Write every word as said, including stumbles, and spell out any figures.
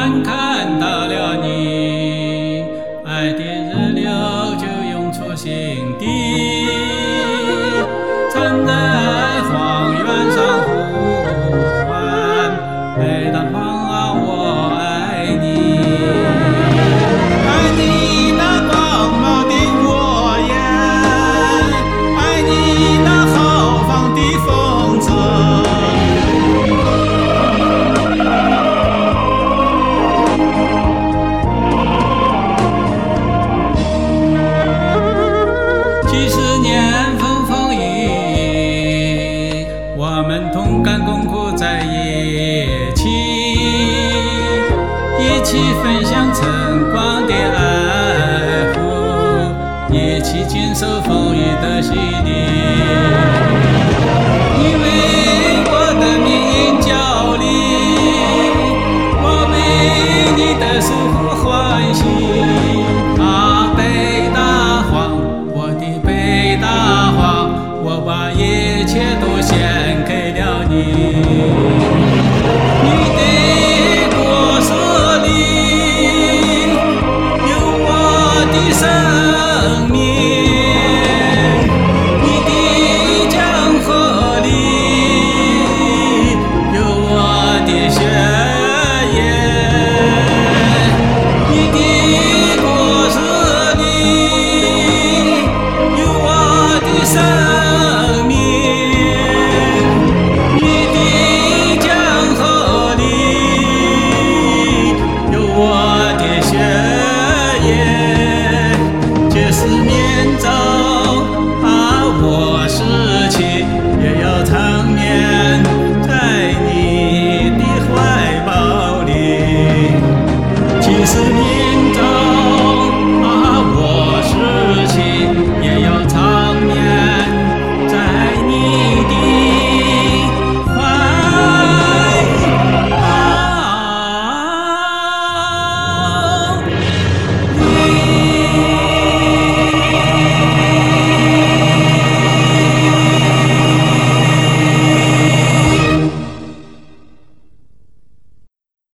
然看到了你，爱的热流就涌出心底，站在荒原上呼唤，每当荒啊，我爱你，爱你那光芒的火焰，爱你那豪放的风筝。几十年风风雨雨，我们同甘共苦在一起，一起分享晨光的爱护，一起经受风雨的洗礼。你为我的命运焦虑，我为你的生活欢喜。